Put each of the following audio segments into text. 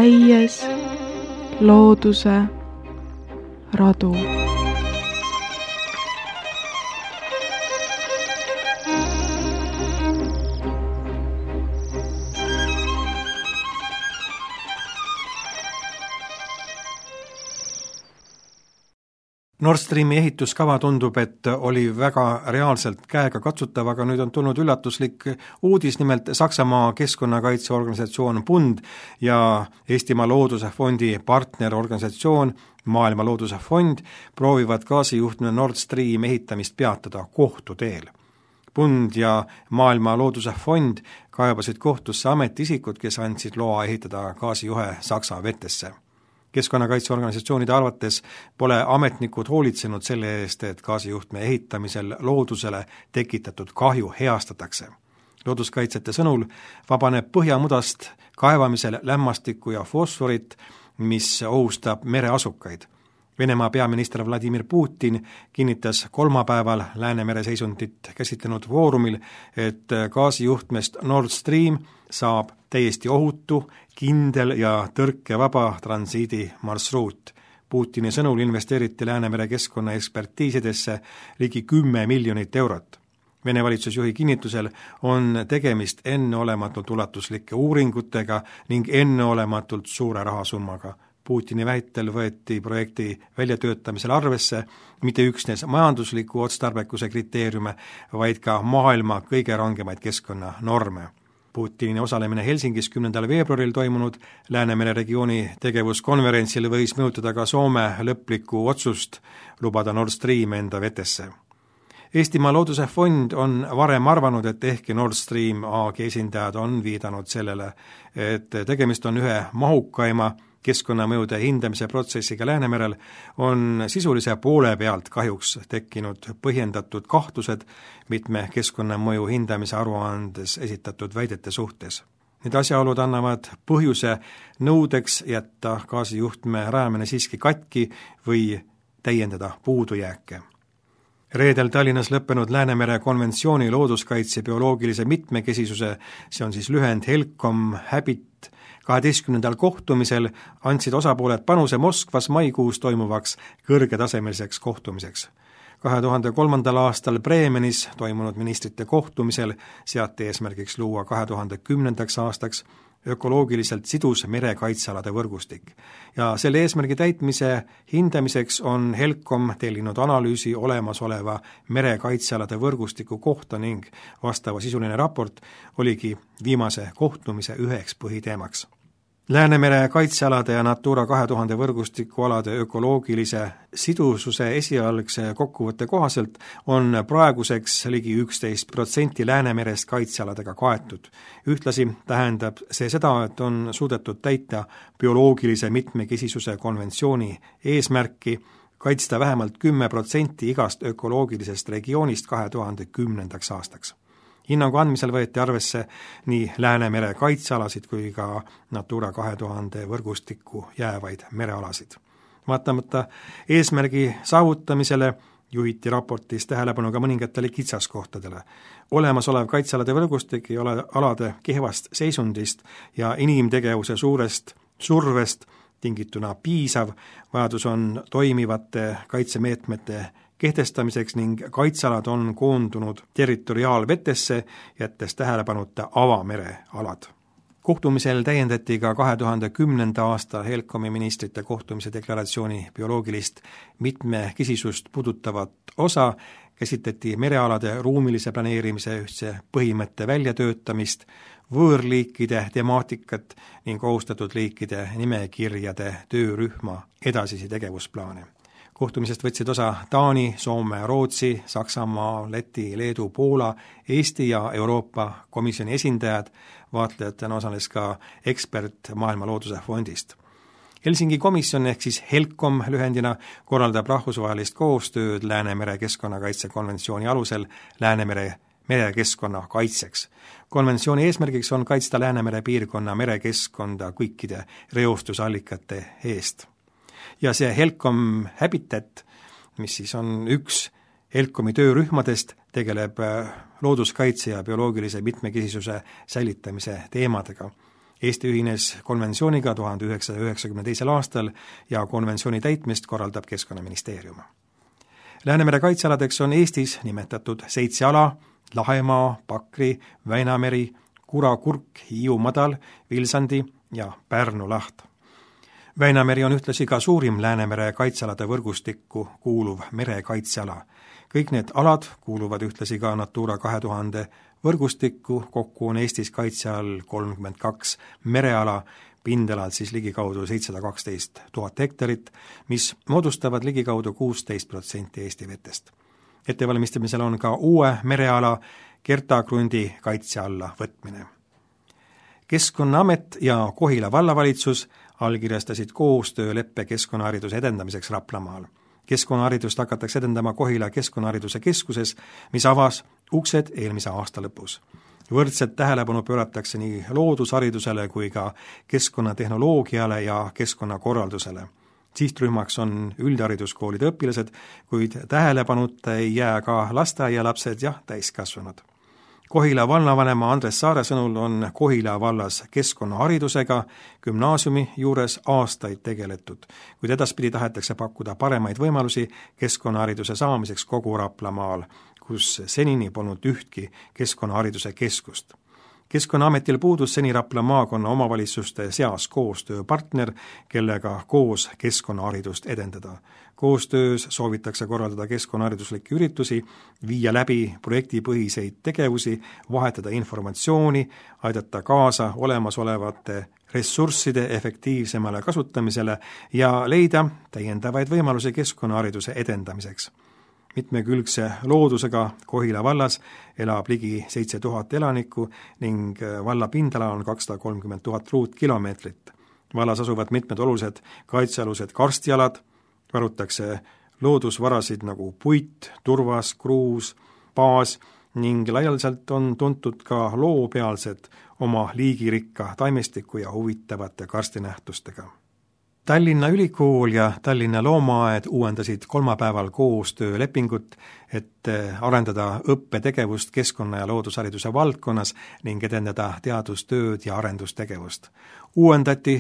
käies looduse radu. Nord Streami ehituskava tundub, et oli väga reaalselt käega katsutav, aga nüüd on tulnud üllatuslik uudis, nimelt Saksamaa keskkonnakaitseorganisatsioon Bund ja Eestimaa Looduse Fondi partnerorganisatsioon Maailma Looduse Fond proovivad gaasijuhtme Nord Stream ehitamist peatada kohtu teel. Bund ja Maailma Looduse Fond kaebasid kohtusse ametiisikud, kes andsid loa ehitada gaasijuhe Saksa vetesse. Keskkonnakaitseorganisatsioonide arvates pole ametnikud hoolitsenud selle eest, et gaasijuhtme ehitamisel loodusele tekitatud kahju heastatakse. Looduskaitsjate sõnul vabaneb põhjamudast kaevamisel lämmastikku ja fosforit, mis ohustab mereasukaid. Venemaa peaminister Vladimir Putin kinnitas kolmapäeval Läänemere seisundit käsitlenud foorumil, et gaasijuhtmest Nord Stream saab täiesti ohutu, kindel ja tõrkevaba transiidi marsruut. Putini sõnul investeeriti Läänemere keskkonnaekspertiisidesse ligi 10 miljonit eurot. Vene valitsusjuhi kinnitusel on tegemist enneolematult ulatuslike uuringutega ning enneolematult suure rahasummaga. Putini väitel võeti projekti väljatöötamisel arvesse mitte üksnes majandusliku otstarbekuse kriteeriume, vaid ka maailma kõige rangemaid keskkonnanorme. Putini osalemine Helsingis 10. veebruaril toimunud Läänemere regiooni tegevuskonverentsil võis mõjutada ka Soome lõplikku otsust lubada Nord Stream enda vetesse. Eestimaa Looduse Fond on varem arvanud, et ehkki Nord Stream AG esindajad on viidanud sellele, et tegemist on ühe mahukaima keskkonnamõjude hindamise protsessiga Läänemerel, on sisulise poole pealt kahjuks tekkinud põhjendatud kahtlused mitme keskkonnamõju hindamise aruandes esitatud väidete suhtes. Need asjaolud annavad põhjuse nõudeks jätta gaasijuhtme rajamine siiski katki või täiendada puudujääke. Reedel Tallinnas lõppenud Läänemere konventsiooni looduskaitse bioloogilise mitmekesisuse, see on siis lühend HELCOM Habit, 12. kohtumisel andsid osapooled panuse Moskvas maikuus toimuvaks kõrgetasemeliseks kohtumiseks. 2003. aastal Bremenis toimunud ministrite kohtumisel seati eesmärgiks luua 2010. aastaks ökoloogiliselt sidus merekaitsealade võrgustik. Ja selle eesmärgi täitmise hindamiseks on HELCOM tellinud analüüsi olemasoleva merekaitsealade võrgustiku kohta ning vastava sisuline raport oligi viimase kohtumise üheks põhiteemaks. Läänemere kaitsealade ja Natura 2000 võrgustikualade ökoloogilise sidususe esialgse kokkuvõtte kohaselt on praeguseks ligi 11% Läänemerest kaitsealadega kaetud. Ühtlasi tähendab see seda, et on suudetud täita bioloogilise mitmekesisuse konventsiooni eesmärki kaitsta vähemalt 10% igast ökoloogilisest regioonist 2010. aastaks. Hinnangu andmisel võeti arvesse nii Läänemere kaitsealasid kui ka Natura 2000 võrgustikku jäävaid merealasid. Vaatamata eesmärgi saavutamisele juhiti raportis tähelepanu ka mõningatele kitsaskohtadele. Olemasolev kaitsealade võrgustik ei ole alade kehvast seisundist ja inimtegevuse suurest survest tingituna piisav, vajadus on toimivate kaitsemeetmete kehtestamiseks ning kaitsealad on koondunud territoriaalvetesse, jättes tähelepanuta avamerealad. Kohtumisel täiendati ka 2010. aasta HELCOMi ministrite kohtumise deklaratsiooni bioloogilist mitmekesisust puudutavat osa, käsitleti merealade ruumilise planeerimise ühtse põhimõtte väljatöötamist, võõrliikide temaatikat ning ohustatud liikide nimekirjade töörühma edasisi tegevusplaane. Kohtumisest võtsid osa Taani, Soome, Rootsi, Saksamaa, Läti, Leedu, Poola, Eesti ja Euroopa Komisjoni esindajad, vaatlejatena osales ka ekspert Maailma Looduse Fondist. Helsingi komisjon ehk siis HELCOM lühendina korraldab rahvusvahelist koostööd Läänemere keskkonnakaitsekonventsiooni alusel Läänemere merekeskkonna kaitseks. Konventsiooni eesmärgiks on kaitsta Läänemere piirkonna merekeskkonda kõikide reostusallikate eest. Ja see HELCOM Habitat, mis siis on üks HELCOMi töörühmadest, tegeleb looduskaitse ja bioloogilise mitmekesisuse säilitamise teemadega. Eesti ühines konventsiooniga 1992. aastal ja konventsiooni täitmist korraldab Keskkonnaministeerium. Läänemere kaitsealadeks on Eestis nimetatud 7 ala: Lahemaa, Pakri, Väinameri, Kura-Kurk, Hiiu madal, Vilsandi ja Pärnu laht. Väinameri on ühtlasi ka suurim Läänemere kaitsealade võrgustikku kuuluv merekaitseala. Kõik need alad kuuluvad ühtlasi ka Natura 2000 võrgustikku, kokku on Eestis kaitse all 32 mereala, pindalalt siis ligikaudu 712 000 hektarit, mis moodustavad ligikaudu 16% Eesti vetest. Ettevalmistamisel on ka uue mereala Kerta-Krundi kaitse alla võtmine. Keskkonnaamet ja Kohila vallavalitsus allkirjastasid koostööleppe keskkonnahariduse edendamiseks Raplamaal. Keskkonnaharidust hakatakse edendama Kohila Keskkonnahariduse Keskuses, mis avas uksed eelmise aasta lõpus. Võrdselt tähelepanu pööratakse nii loodusharidusele kui ka keskkonnatehnoloogiale ja keskkonnakorraldusele. Sihtrühmaks on üldhariduskoolide õpilased, kuid tähelepanuta ei jää ka lasteaialapsed ja täiskasvanud. Kohila vallavanema Andres Saare sõnul on Kohila vallas keskkonnaharidusega gümnaasiumi juures aastaid tegeletud, kuid edaspidi tahetakse pakkuda paremaid võimalusi keskkonnahariduse saamiseks kogu Raplamaal, kus senini polnud ühtki keskkonnahariduse keskust. Keskkonnaametil puudus seni Rapla maakonna omavalitsuste seas koostööpartner, kellega koos keskkonnaharidust edendada. Koostöös soovitakse korraldada keskkonnahariduslikke üritusi, viia läbi projektipõhiseid tegevusi, vahetada informatsiooni, aidata kaasa olemasolevate ressursside efektiivsemale kasutamisele ja leida täiendavaid võimalusi keskkonnahariduse edendamiseks. Mitmekülgse loodusega Kohila vallas elab ligi 7000 elanikku ning valla pindala on 230 000 ruutkilomeetrit. Vallas asuvad mitmed olulised kaitsealused karstialad, varutakse loodusvarasid nagu puit, turvas, kruus, baas ning laialdaselt on tuntud ka loopealsed oma liigirikka taimestiku ja huvitavate karstinähtustega. Tallinna Ülikool ja Tallinna Loomaaed uuendasid kolmapäeval koostöölepingut, et arendada õppetegevust keskkonna- ja loodushariduse valdkonnas ning edendada teadustööd ja arendustegevust. Uuendati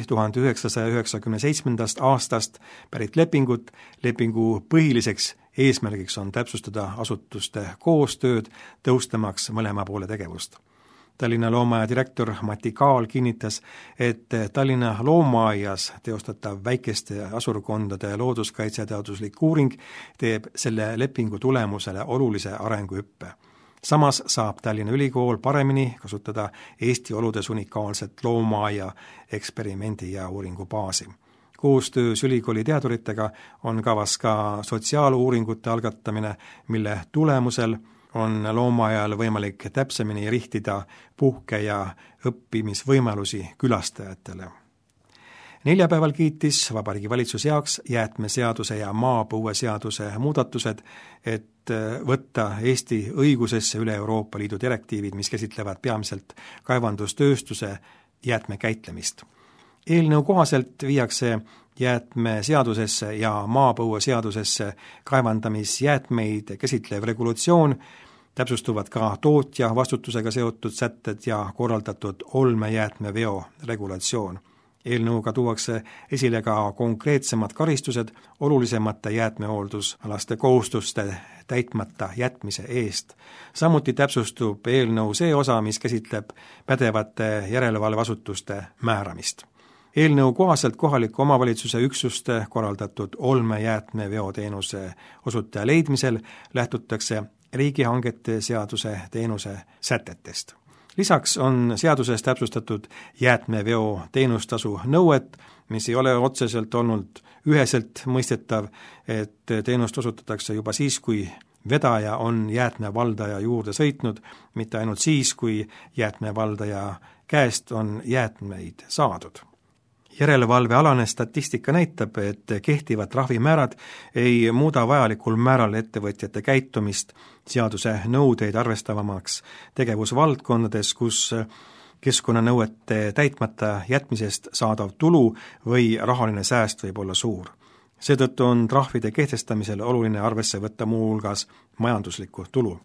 1997. aastast pärit lepingut. Lepingu põhiliseks eesmärgiks on täpsustada asutuste koostööd, tõustamaks mõlema poole tegevust. Tallinna Loomaaia direktor Mati Kaal kinnitas, et Tallinna Loomaaias teostatav väikeste asurkondade looduskaitseteaduslik uuring teeb selle lepingu tulemusele olulise arenguhüppe. Samas saab Tallinna Ülikool paremini kasutada Eesti oludes unikaalset loomaaia eksperimendi ja uuringu baasi. Koostöös ülikooli teaduritega on kavas ka sotsiaaluuringute algatamine, mille tulemusel on loomaaial võimalik täpsemini rihtida puhke- ja õppimisvõimalusi külastajatele. Neljapäeval kiitis Vabariigi Valitsus heaks jäätmeseaduse ja maapõueseaduse muudatused, et võtta Eesti õigusesse üle Euroopa Liidu direktiivid, mis käsitlevad peamiselt kaevandustööstuse jäätmekäitlemist. Eelnõu kohaselt viiakse jäätmeseadusesse ja maapõueseadusesse kaevandamisjäätmeid käsitlev regulatsioon, täpsustuvad ka tootja vastutusega seotud sätted ja korraldatud olmejäätmeveo regulatsioon. Eelnõuga tuuakse esile ka konkreetsemad karistused olulisemate jäätmehooldusalaste kohustuste täitmata jätmise eest. Samuti täpsustub eelnõu see osa, mis käsitleb pädevate järelevalveasutuste määramist. Eelnõu kohaselt kohaliku omavalitsuse üksuste korraldatud olmejäätmeveoteenuse osutaja leidmisel lähtutakse riigihangete seaduse teenuse sätetest. Lisaks on seaduses täpsustatud jäätmeveo teenustasu nõuet, mis ei ole otseselt olnud üheselt mõistetav, et teenust osutatakse juba siis, kui vedaja on jäätmevaldaja juurde sõitnud, mitte ainult siis, kui jäätmevaldaja käest on jäätmeid saadud. Järelevalvealane statistika näitab, et kehtivad trahvimäärad ei muuda vajalikul määral ettevõtjate käitumist seaduse nõudeid arvestavamaks tegevusvaldkondades, kus keskkonnanõuete täitmata jätmisest saadav tulu või rahaline sääst võib olla suur. Seetõttu on trahvide kehtestamisel oluline arvesse võtta muuhulgas majanduslikku tulu.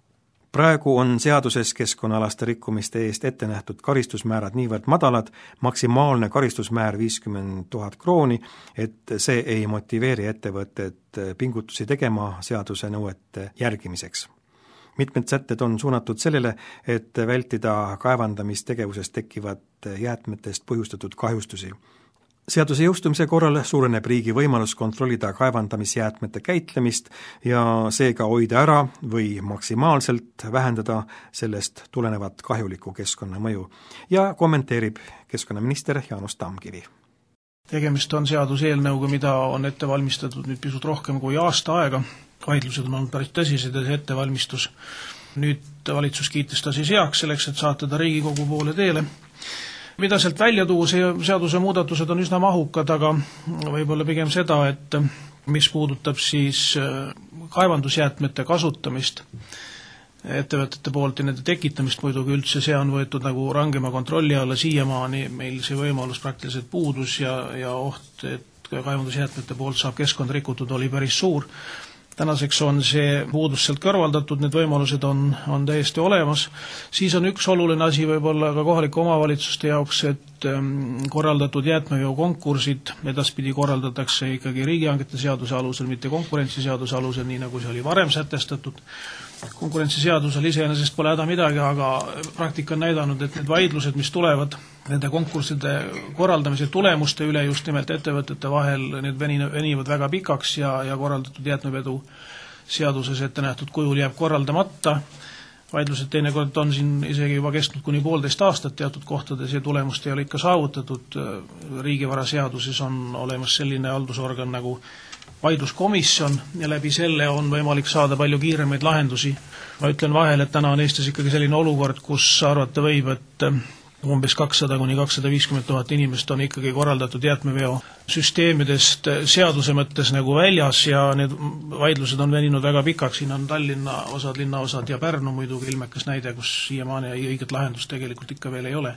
praegu on seaduses keskkonnaalaste rikkumiste eest ette nähtud karistusmäärad niivõrd madalad, maksimaalne karistusmäär 50 000 krooni, et see ei motiveeri ettevõtted pingutusi tegema seaduse nõuete järgimiseks. Mitmed sätted on suunatud sellele, et vältida kaevandamistegevusest tekkivat jäätmetest põhjustatud kahjustusi. Seaduse jõustumise korral suureneb riigi võimalus kontrollida kaevandamisjäätmete käitlemist ja seega hoida ära või maksimaalselt vähendada sellest tulenevat kahjulikku keskkonnamõju. Ja kommenteerib keskkonnaminister Jaanus Tamkivi. Tegemist on seaduseelnõuga, mida on ette valmistatud nüüd pisut rohkem kui aasta aega. Vaidlused on olnud päris tõsised ja see ettevalmistus. Nüüd valitsus kiitis ta siis heaks selleks, et saata ta Riigikogu poole teele. Mida sealt välja tuua, see seaduse muudatused on üsna mahukad, aga võib-olla pigem seda, et mis puudutab siis kaevandusjäätmete kasutamist ettevõtete poolt ja nende tekitamist muidugi üldse, see on võetud nagu rangema kontrolli alla, siiamaani meil see võimalus praktiliselt puudus ja oht, et kaevandusjäätmete poolt saab keskkond rikutud, oli päris suur. Tänaseks on see puudus sealt kõrvaldatud, need võimalused on täiesti olemas. Siis on üks oluline asi võib-olla ka kohalike omavalitsuste jaoks, et korraldatud jäätmeveo konkursid edaspidi korraldatakse ikkagi riigihangete seaduse alusel, mitte konkurentsiseaduse alusel, nii nagu see oli varem sätestatud. Konkurentsiseadusel iseenesest pole häda midagi, aga praktika on näidanud, et need vaidlused, mis tulevad nende konkursside korraldamise tulemuste üle just nimelt ettevõtete vahel, need venivad väga pikaks ja korraldatud jäätmevedu seaduses ette nähtud kujul jääb korraldamata. Vaidlused teinekord on siin isegi juba kestnud kuni 1,5 aastat teatud kohtades ja tulemust ei ole ikka saavutatud. Riigivaraseaduses on olemas selline haldusorgan nagu vaidluskomisjon ja läbi selle on võimalik saada palju kiiremaid lahendusi. Ma ütlen vahel, et täna on Eestis ikkagi selline olukord, kus arvata võib, et umbes 200 kuni 250 000 inimest on ikkagi korraldatud jäätmeveo süsteemidest seaduse mõttes nagu väljas ja need vaidlused on veninud väga pikaks. Siin on Tallinna osad, linnaosad ja Pärnu muidugi ilmekas näide, kus siiamaani õiget lahendust tegelikult ikka veel ei ole.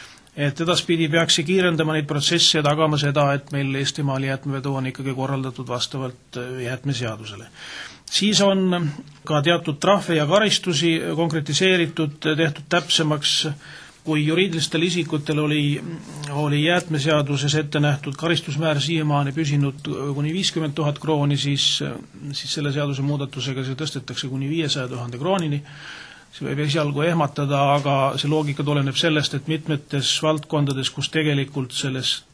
Et edaspidi peaks kiirendama neid protsesse ja tagama seda, et meil Eestimaal jäätmevedu on ikkagi korraldatud vastavalt jäätmeseadusele. Siis on ka teatud trahve ja karistusi konkretiseeritud, tehtud täpsemaks, kui juriidilistel isikutel oli jäätmeseaduses ette nähtud karistusmäär siiamaani püsinud kuni 50 000 krooni, siis selle seaduse muudatusega see tõstetakse kuni 500 000 kroonini. See võib esialgu ehmatada, aga see loogika tuleneb sellest, et mitmetes valdkondades, kus tegelikult sellest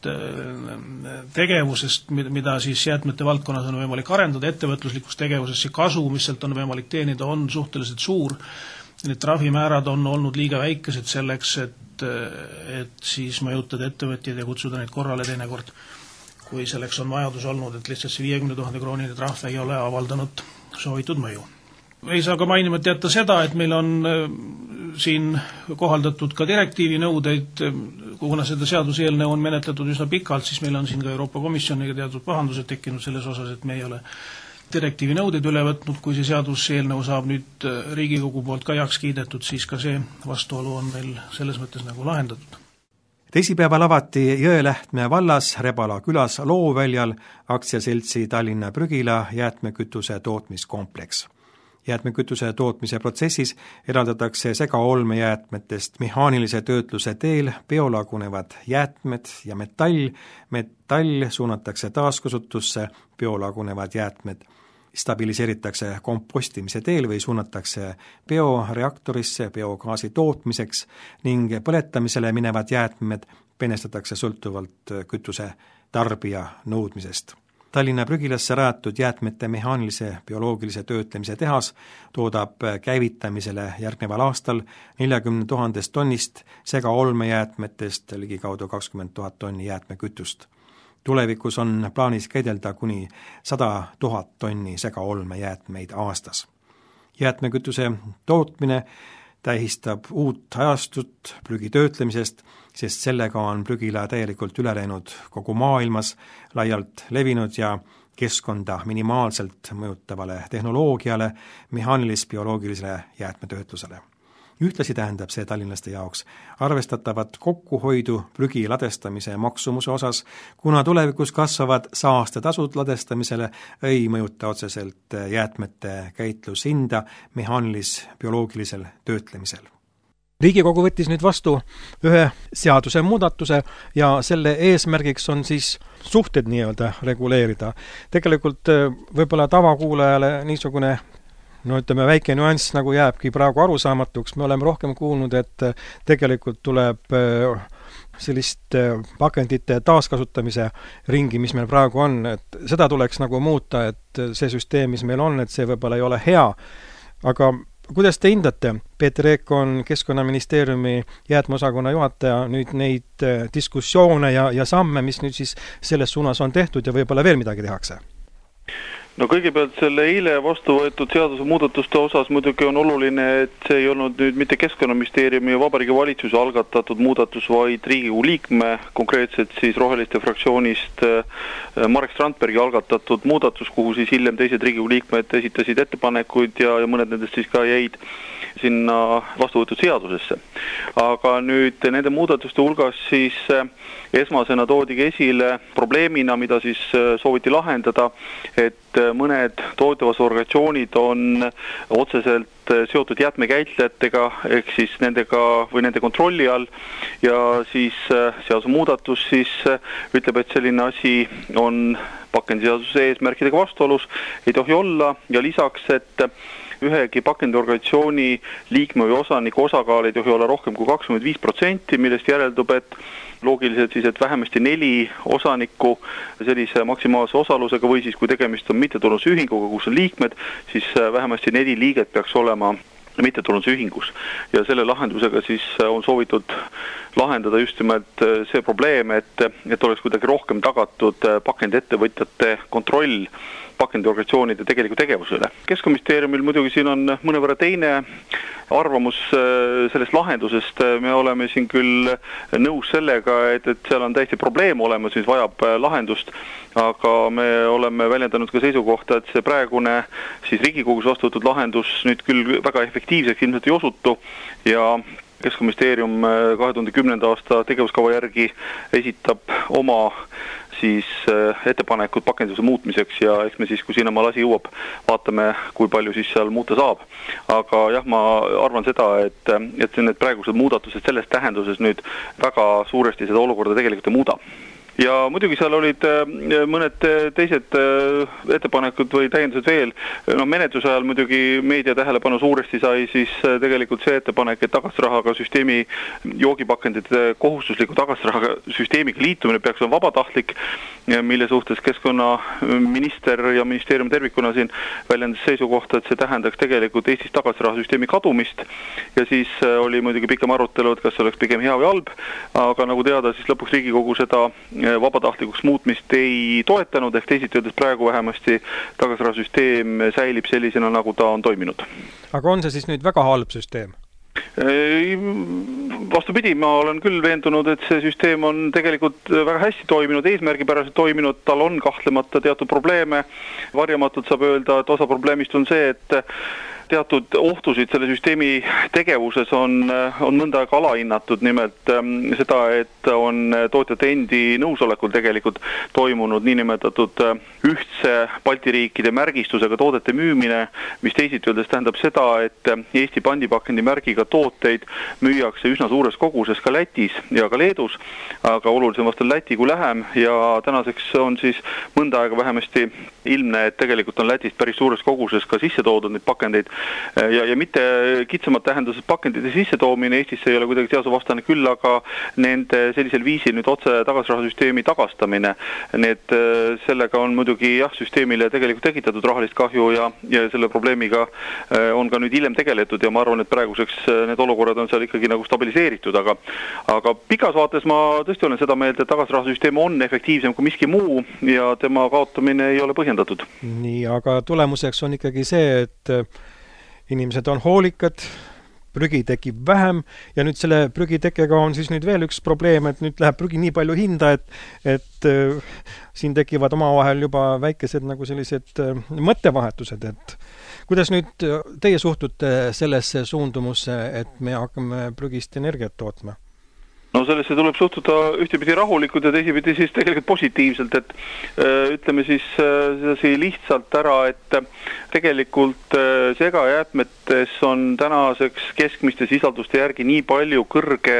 tegevusest, mida siis jäätmete valdkonnas on võimalik arendada, ettevõtluslikus tegevuses see kasu, mis sealt on võimalik teenida, on suhteliselt suur. Need trahvimäärad on olnud liiga väikesed selleks, et siis mõjutada ettevõtjaid ja kutsuda neid korrale teinekord, kui selleks on vajadus olnud, et lihtsalt see 50 000 kroonide trahv ei ole avaldanud soovitud mõju. Ei saa ka mainimata jätta seda, et meil on siin kohaldatud ka direktiivi nõudeid, kuna seda seaduseelnõu on menetletud üsna pikalt, siis meil on siin ka Euroopa Komisjoniga teatud pahandused tekkinud selles osas, et me ei ole direktiivi nõudeid üle võtnud. Kui see seaduseelnõu saab nüüd Riigikogu poolt ka heaks kiidetud, siis ka see vastuolu on meil selles mõttes nagu lahendatud. Teisipäeval avati Jõelähtme vallas Rebala külas Looväljal aktsiaseltsi Tallinna Prügila jäätmekütuse tootmiskompleks. Jäätmekütuse tootmise protsessis eraldatakse segaolmejäätmetest mehaanilise töötluse teel biolagunevad jäätmed ja metall. Metall suunatakse taaskasutusse, biolagunevad jäätmed stabiliseeritakse kompostimise teel või suunatakse bioreaktorisse biogaasi tootmiseks ning põletamisele minevad jäätmed penestatakse sõltuvalt kütuse tarbija nõudmisest. Tallinna Prügilasse rajatud jäätmete mehaanilise bioloogilise töötlemise tehas toodab käivitamisele järgneval aastal 40 000 tonnist segaolmejäätmetest ligikaudu 20 000 tonni jäätmekütust. Tulevikus on plaanis käidelda kuni 100 000 tonni segaolmejäätmeid aastas. Jäätmekütuse tootmine tähistab uut ajastut prügi töötlemisest, sest sellega on prügila täielikult üle läinud kogu maailmas, laialt levinud ja keskkonda minimaalselt mõjutavale tehnoloogiale, mehaanilis-bioloogilisele jäätmetöötlusele. Ühtlasi tähendab see tallinlaste jaoks arvestatavat kokkuhoidu prügi ladestamise maksumuse osas, kuna tulevikus kasvavad saastetasud ladestamisele ei mõjuta otseselt jäätmete käitlushinda mehaanilis-bioloogilisel töötlemisel. Riigikogu võttis nüüd vastu ühe seaduse muudatuse ja selle eesmärgiks on siis suhted nii-öelda reguleerida. Tegelikult võib-olla tavakuulajale niisugune väike nüanss nagu jääbki praegu arusaamatuks. Me oleme rohkem kuulnud, et tegelikult tuleb sellist pakendite taaskasutamise ringi, mis meil praegu on, et seda tuleks nagu muuta, et see süsteem, mis meil on, et see võib-olla ei ole hea, aga kuidas te hindate? Peeter Eek on Keskkonnaministeeriumi jäätmeosakonna juhataja, nüüd neid diskussioone ja samme, mis nüüd siis selles suunas on tehtud ja võib-olla veel midagi tehakse? No kõigepealt selle eile vastu võetud seaduse muudatuste osas muidugi on oluline, et see ei olnud nüüd mitte Keskkonnaministeeriumi ja Vabariigi Valitsuse algatatud muudatus, vaid Riigikogu liikme, konkreetselt siis Roheliste fraktsioonist Marek Strandbergi algatatud muudatus, kuhu siis hiljem teised Riigikogu liikmed esitasid ettepanekuid ja mõned nendest siis ka jäid sinna vastu võetud seadusesse. Aga nüüd nende muudatuste hulgas siis esmasena toodigi esile probleemina, mida siis sooviti lahendada, et mõned toetavas organisatsioonid on otseselt seotud jäätmekäitlejatega ehk siis nendega või nende kontrolli all ja siis seaduse muudatus siis ütleb, et selline asi on pakendiseaduse eesmärkidega vastuolus, ei tohi olla ja lisaks, et ühegi pakendiorganisatsiooni liikme või osaniku osakaal ei tohi olla rohkem kui 25%, millest järeldub, et loogiliselt siis, et vähemasti 4 osanikku sellise maksimaalse osalusega või siis kui tegemist on mittetulundusühinguga, kus on liikmed, siis vähemasti 4 liiget peaks olema mittetulundusühingus. Ja selle lahendusega siis on soovitud lahendada just nimelt see probleem, et oleks kuidagi rohkem tagatud pakendiettevõtjate kontroll pakendiorganisatsioonide tegeliku tegevusele. Keskkonnaministeeriumil muidugi siin on mõnevõrra teine arvamus sellest lahendusest. Me oleme siin küll nõus sellega, et seal on täiesti probleem olemas, mis vajab lahendust, aga me oleme väljendanud ka seisukohta, et see praegune siis Riigikogus vastu võetud lahendus nüüd küll väga efektiivseks ilmselt ei osutu ja Keskkonnaministeerium 2010. aasta tegevuskava järgi esitab oma siis ettepanekud pakenduse muutmiseks ja eks me siis, kui sinna lasi jõuab, vaatame, kui palju siis seal muuta saab. Aga jah, ma arvan seda, et need praegused muudatused selles tähenduses nüüd väga suuresti seda olukorda tegelikult ei muuda. Ja muidugi seal olid mõned teised ettepanekud või täiendused veel. Menetluse ajal muidugi meedia tähelepanu suuresti sai siis tegelikult see ettepanek, et tagasrahaga süsteemi joogipakendite kohustusliku tagasrahaga süsteemiga liitumine peaks olema vabatahtlik, mille suhtes keskkonnaminister ja ministeerium tervikuna siin väljendas seisukohta, et see tähendaks tegelikult Eestis tagasrahasüsteemi kadumist ja siis oli muidugi pikem arutelu, et kas see oleks pigem hea või halb, aga nagu teada, siis lõpuks Riigikogu seda vabatahtlikuks muutmist ei toetanud, ehk teisiti öeldes praegu vähemasti tagasrahasüsteem säilib sellisena, nagu ta on toiminud. Aga on see siis nüüd väga halb süsteem? Vastupidi, ma olen küll veendunud, et see süsteem on tegelikult väga hästi toiminud, eesmärgipäraselt toiminud, tal on kahtlemata teatud probleeme. Varjamatult saab öelda, et osa probleemist on see, et teatud ohtusid selle süsteemi tegevuses on mõnda aega alahinnatud, nimelt seda, et on tootjate endi nõusolekul tegelikult toimunud niinimetatud ühtse Balti riikide märgistusega toodete müümine, mis teisiti öeldes tähendab seda, et Eesti pandipakendi märgiga tooteid müüakse üsna suures koguses ka Lätis ja ka Leedus, aga olulisem vastal Läti kui lähem ja tänaseks on siis mõnda aega vähemasti ilmne, et tegelikult on Lätist päris suures koguses ka sisse toodud neid pakendeid ja mitte kitsamat tähenduses pakendite sissetoomine Eestisse ei ole kuidagi seadusevastane, küll aga nende sellisel viisil nüüd otse tagasrahasüsteemi tagastamine. Need sellega on muidugi süsteemile tegelikult tekitatud rahalist kahju ja selle probleemiga on ka nüüd hiljem tegeletud ja ma arvan, et praeguseks need olukorrad on seal ikkagi nagu stabiliseeritud, aga pikas vaates ma tõesti olen seda meelt, et tagasrahasüsteem on efektiivsem kui miski muu ja tema kaotamine ei ole põhjendatud. Nii, aga tulemuseks on ikkagi see, et inimesed on hoolikad, prügi tekib vähem ja nüüd selle prügitekkega on siis nüüd veel üks probleem, et nüüd läheb prügi nii palju hinda, et siin tekivad omavahel juba väikesed nagu sellised mõttevahetused, et kuidas nüüd teie suhtute sellesse suundumusse, et me hakkame prügist energiat tootma? No sellesse tuleb suhtuda ühtepidi rahulikult ja teisipidi siis tegelikult positiivselt, et ütleme siis sedasi lihtsalt ära, et tegelikult segajäätmetes on tänaseks keskmiste sisalduste järgi nii palju kõrge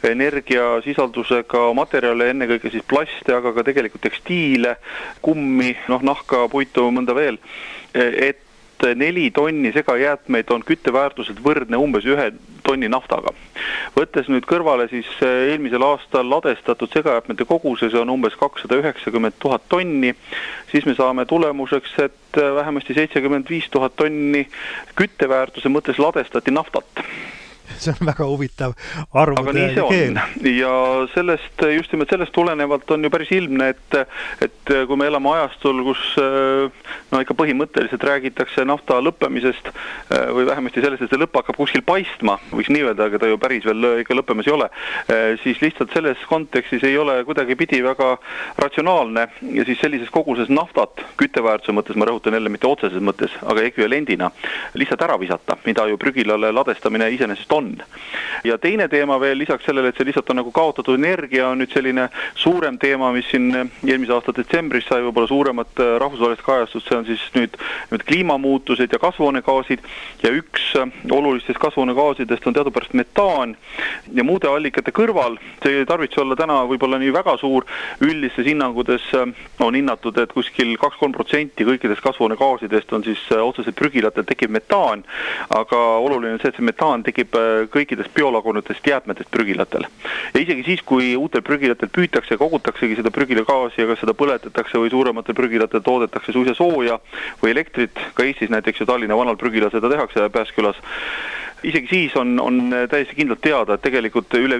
energiasisaldusega materjale, ennekõike siis plaste, aga ka tegelikult tekstiile, kummi, nahka, puitu, mõnda veel, et 4 tonni segajäätmeid on kütteväärtuselt võrdne umbes 1 tonni naftaga. Võttes nüüd kõrvale siis eelmisel aastal ladestatud segajäätmete koguse, see on umbes 290 000 tonni, siis me saame tulemuseks, et vähemasti 75 000 tonni kütteväärtuse mõttes ladestati naftat. See on väga huvitav arvude aga nii see keel. On. Ja just nimelt sellest tulenevalt on ju päris ilmne, et kui me elame ajastul, kus ikka põhimõtteliselt räägitakse nafta lõppemisest või vähemasti sellest, et see lõpp hakkab kuskil paistma, võiks nii öelda, aga ta ju päris veel ikka lõppemas ei ole, siis lihtsalt selles kontekstis ei ole kuidagi pidi väga ratsionaalne ja siis sellises koguses naftat kütteväärtuse mõttes, ma rõhutan jälle mitte otseses mõttes, aga ekvivalendina lihtsalt ära visata, mida ju prügilale ladestamine iseenesest on. Ja teine teema veel lisaks sellele, et see lihtsalt on nagu kaotatud energia, on nüüd selline suurem teema, mis siin eelmise aasta detsembris sai võib-olla suuremat rahvusvahelist kajastust, see on siis nüüd kliimamuutused ja kasvuhoonegaasid ja üks olulistest kasvuhoonegaasidest on teadupärast metaan ja muude allikate kõrval, see ei tarvitse olla täna võib-olla nii väga suur, üldistes hinnangutes on hinnatud, et kuskil 2-3% kõikidest kasvuhoonegaasidest on siis otseselt prügilatel tekib metaan, aga oluline on see, et see metaan tekib kõikidest biolagunutest jäätmetest prügilatel. Ja isegi siis, kui uutel prügilatel püütakse ja kogutaksegi seda prügilagaasi ja kas seda põletatakse või suurematel prügilatel toodetakse suisa sooja või elektrit, ka Eestis näiteks ju Tallinna vanal prügila seda tehakse Pääskülas, isegi siis on täiesti kindlalt teada, et tegelikult üle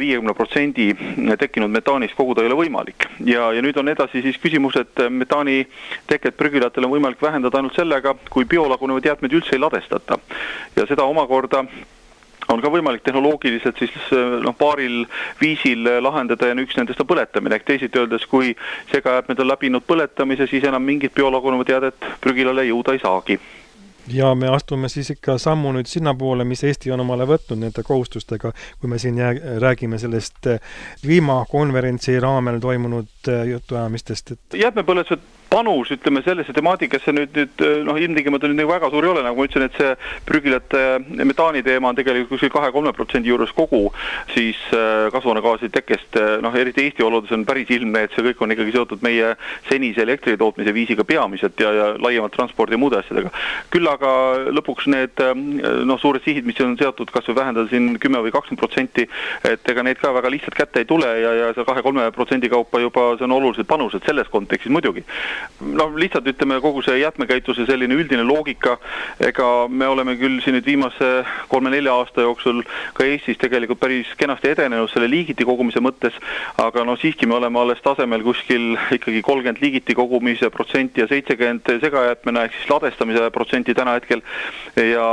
50% tekkinud metaanist koguda ei ole võimalik. Ja nüüd on edasi siis küsimus, et metaani teket prügilatel on võimalik vähendada ainult sellega, kui biolagunevad jäätmed üldse ei ladestata. Ja seda omakorda on ka võimalik tehnoloogiliselt siis paaril viisil lahendada ja üks nendest on põletamine. Ehk teisiti öeldes, kui segajäätmed on läbinud põletamise, siis enam mingit biolagunevat jäädet prügilale jõuda ei saagi. Ja me astume siis ikka sammu nüüd sinna poole, mis Eesti on omale võtnud nende kohustustega, kui me siin räägime sellest kliimakonverentsi raamel toimunud jutuajamistest. Jäätmepõletused panus, ütleme, sellesse temaatikasse nüüd ilmtingimata nüüd väga suur ei ole, nagu ma ütlesin, et see prügilate metaani teema on tegelikult 2-3% juures kogu siis kasvuhoonegaasi tekkest, eriti Eesti oludes on päris ilmne, et see kõik on ikkagi seotud meie senise elektritootmise viisiga peamiselt ja laiemalt transpordi ja muude asjadega. Küll aga lõpuks need suured sihid, mis on seotud kas või vähendada siin 10 või 20%, et ega need ka väga lihtsalt kätte ei tule ja see 2-3% kaupa juba see on oluliselt panused selles kontekstis muidugi. Lihtsalt ütleme kogu see jäätmekäituse selline üldine loogika, ega me oleme küll siin nüüd viimase 3-4 aasta jooksul ka Eestis tegelikult päris kenasti edenenud selle liigiti kogumise mõttes, aga siiski me oleme alles tasemel kuskil ikkagi 30 liigiti kogumise protsenti ja 70 segajäätmena ehk siis ladestamise protsenti täna hetkel ja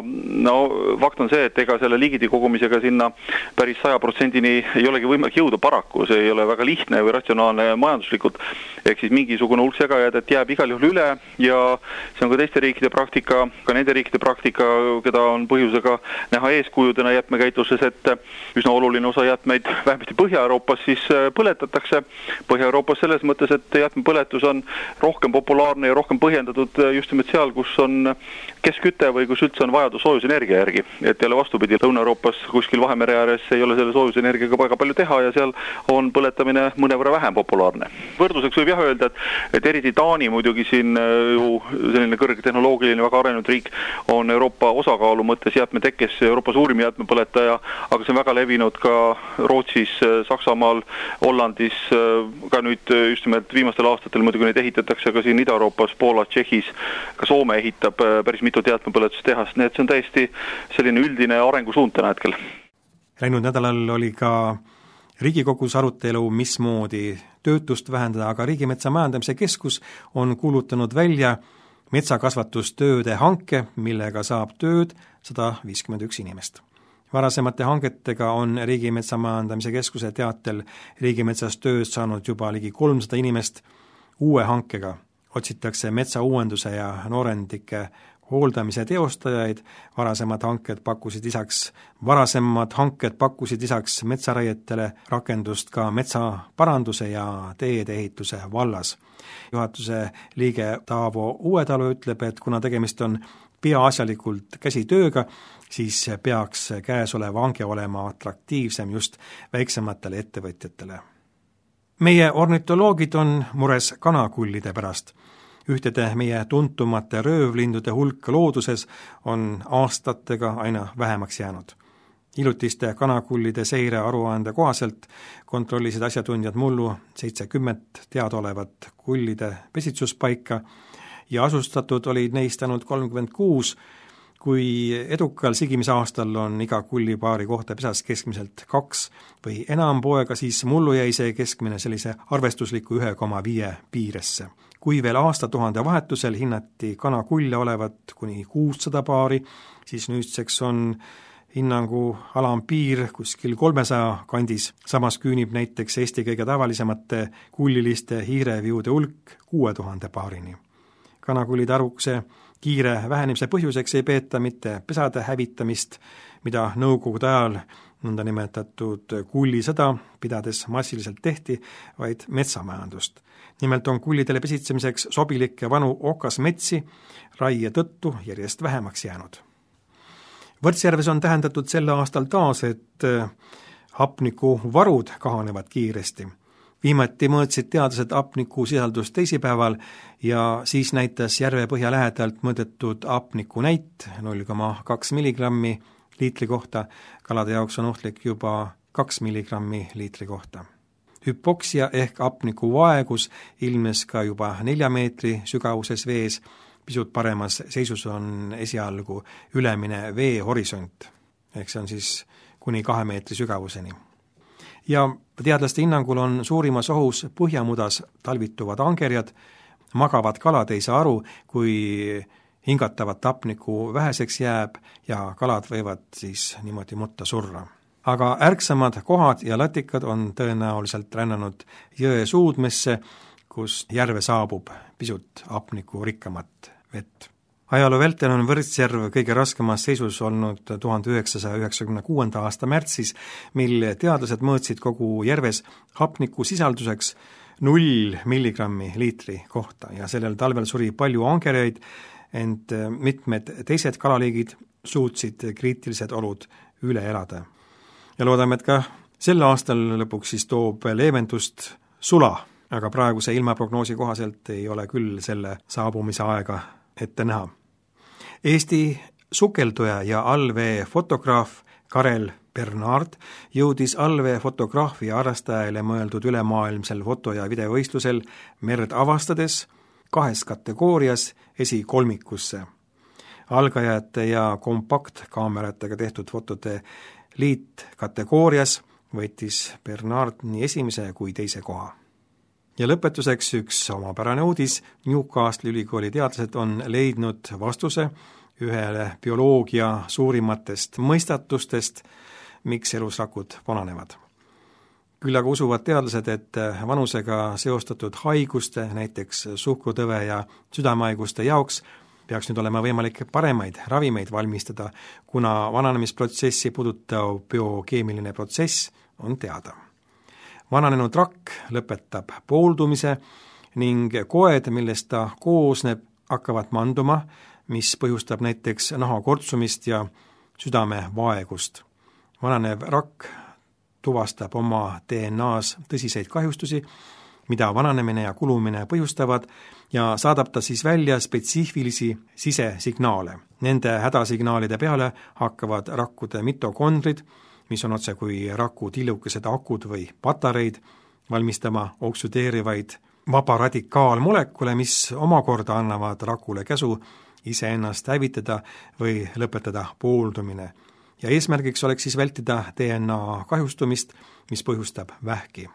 fakt on see, et ega selle liigiti kogumisega sinna päris 100%-ni ei olegi võimalik jõuda paraku, see ei ole väga lihtne või ratsionaalne majanduslikult, ehk siis mingisugune hulk segajäädet jääb igal juhul üle ja see on ka teiste riikide praktika, ka nende riikide praktika, keda on põhjusega näha eeskujudena jäätmekäitluses, et üsna oluline osa jäätmeid vähemasti Põhja-Euroopas siis põletatakse. Põhja-Euroopas selles mõttes, et jäätmepõletus on rohkem populaarne ja rohkem põhjendatud just nimelt seal, kus on keskküte või kus üldse on vajadus soojusenergia järgi. Et jälle vastupidi, Lõuna-Euroopas kuskil Vahemere ääres ei ole selle soojusenergiaga väga palju teha ja seal on põletamine mõnevõrra vähem populaarne. Võrdluseks võib jah öelda, et eriti Taani muidugi siin ju selline kõrgtehnoloogiline väga arenenud riik on Euroopa osakaalu mõttes jäätmetekkes Euroopa suurim jäätmepõletaja, aga see on väga levinud ka Rootsis, Saksamaal, Hollandis, ka nüüd just nimelt viimastel aastatel muidugi neid ehitatakse ka siin Ida-Euroopas, Poolas, Tšehhis, ka Soome ehitab päris mitut jäätmepõletustehast, nii et see on täiesti selline üldine arengusuund täna hetkel. Läinud nädalal oli ka Riigikogus arutelu, mismoodi töötust vähendada, aga Riigimetsa Majandamise Keskus on kuulutanud välja metsakasvatustööde hanke, millega saab tööd 151 inimest. Varasemate hangetega on Riigimetsa Majandamise Keskuse teatel riigimetsas tööd saanud juba ligi 300 inimest. Uue hankega otsitakse metsauuenduse ja noorendike hooldamise teostajaid, varasemad hanked pakkusid lisaks metsaraietele rakendust ka metsaparanduse ja teedeehituse vallas. Juhatuse liige Taavo Uuetalu ütleb, et kuna tegemist on peaasjalikult käsitööga, siis peaks käesolev hange olema atraktiivsem just väiksematele ettevõtjatele. Meie ornitoloogid on mures kanakullide pärast. Ühtede meie tuntumate röövlindude hulk looduses on aastatega aina vähemaks jäänud. Hilutiste kanakullide seire aruande kohaselt kontrollisid asjatundjad mullu 70 teadaolevat kullide pesitsuspaika ja asustatud olid neist ainult 36, kui edukal sigimisaastal on iga kullipaari kohta pesas keskmiselt 2 või enam poega, siis mullu jäi see keskmine sellise arvestusliku 1,5 piiresse. Kui veel aastatuhande vahetusel hinnati kanakulle olevat kuni 600 paari, siis nüüdseks on hinnangu alampiir kuskil 300 kandis. Samas küünib näiteks Eesti kõige tavalisemate kulliliste hiireviude hulk 6000 paarini. Kanakullide arvukuse kiire vähenemise põhjuseks ei peeta mitte pesade hävitamist, mida nõukogude ajal nõndanimetatud kullisõda pidades massiliselt tehti, vaid metsamajandust. Nimelt on kullidele pesitsemiseks sobilikke vanu okasmetsi raie tõttu järjest vähemaks jäänud. Võrtsjärves on tähendatud sel aastal taas, et hapnikuvarud kahanevad kiiresti. Viimati mõõtsid teadlased hapniku sisaldust teisipäeval ja siis näitas järvepõhja lähedalt mõõdetud hapniku näit 0,2 milligrammi liitri kohta, kalade jaoks on ohtlik juba 2 milligrammi liitri kohta. Hüpoksia ehk hapniku vaegus ilmnes ka juba 4 meetri sügavuses vees, pisut paremas seisus on esialgu ülemine veehorisont, ehk see on siis kuni 2 meetri sügavuseni. Ja teadlaste hinnangul on suurimas ohus põhjamudas talvituvad angerjad, magavad kalad ei saa aru, kui hingatavat hapniku väheseks jääb ja kalad võivad siis niimoodi mutta surra. Aga ärksamad kohad ja latikad on tõenäoliselt rännanud jõe suudmesse, kus järve saabub pisut hapniku rikkamat vett. Ajaloo vältel on Võrtsjärv kõige raskemas seisus olnud 1996. aasta märtsis, mil teadlased mõõtsid kogu järves hapniku sisalduseks 0 milligrammi liitri kohta ja sellel talvel suri palju angerjaid, ent mitmed teised kalaliigid suutsid kriitilised olud üle elada. Ja loodame, et ka sel aastal lõpuks siis toob leevendust sula, aga praeguse ilmaprognoosi kohaselt ei ole küll selle saabumise aega ette näha. Eesti sukelduja ja allvee fotograaf Karel Bernard jõudis allvee fotograafia harrastajale mõeldud ülemaailmsel foto- ja videovõistlusel merd avastades 2 kategoorias esikolmikusse. Algajate ja kompaktkaameratega tehtud fotode liitkategoorias võitis Bernard nii esimese kui teise koha. Ja lõpetuseks üks omapärane uudis. Newcastle'i ülikooli teadlased on leidnud vastuse ühele bioloogia suurimatest mõistatustest, miks elusrakud vananevad. Küll aga usuvad teadlased, et vanusega seostatud haiguste, näiteks suhkrutõve ja südamehaiguste jaoks peaks nüüd olema võimalik paremaid ravimeid valmistada, kuna vananemisprotsessi puudutav biokeemiline protsess on teada. Vananenud rakk lõpetab pooldumise ning koed, millest ta koosneb, hakkavad manduma, mis põhjustab näiteks naha kortsumist ja südamevaegust. Vananev rakk tuvastab oma DNA-s tõsiseid kahjustusi, mida vananemine ja kulumine põhjustavad, ja saadab ta siis välja spetsiifilisi sisesignaale. Nende hädasignaalide peale hakkavad rakkude mitokondrid, mis on otse kui raku tillukesed akud või patareid, valmistama oksüdeerivaid vabaradikaalmolekule, mis omakorda annavad rakule käsu iseennast hävitada või lõpetada pooldumine. Ja eesmärgiks oleks siis vältida DNA kahjustumist, mis põhjustab vähki.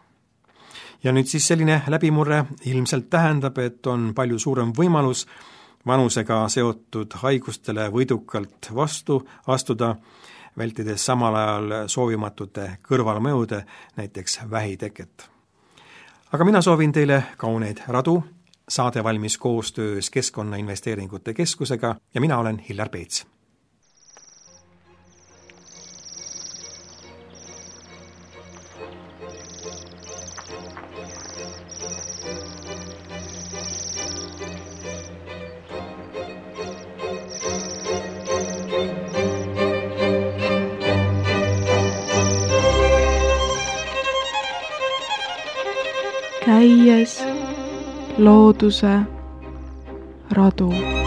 Ja nüüd siis selline läbimurre ilmselt tähendab, et on palju suurem võimalus vanusega seotud haigustele võidukalt vastu astuda. vältides samal ajal soovimatute kõrvalmõjude, näiteks vähiteket. Aga mina soovin teile kauneid radu, saade valmis koostöös Keskkonnainvesteeringute Keskusega ja mina olen Hillar Peets. Käies looduse radu.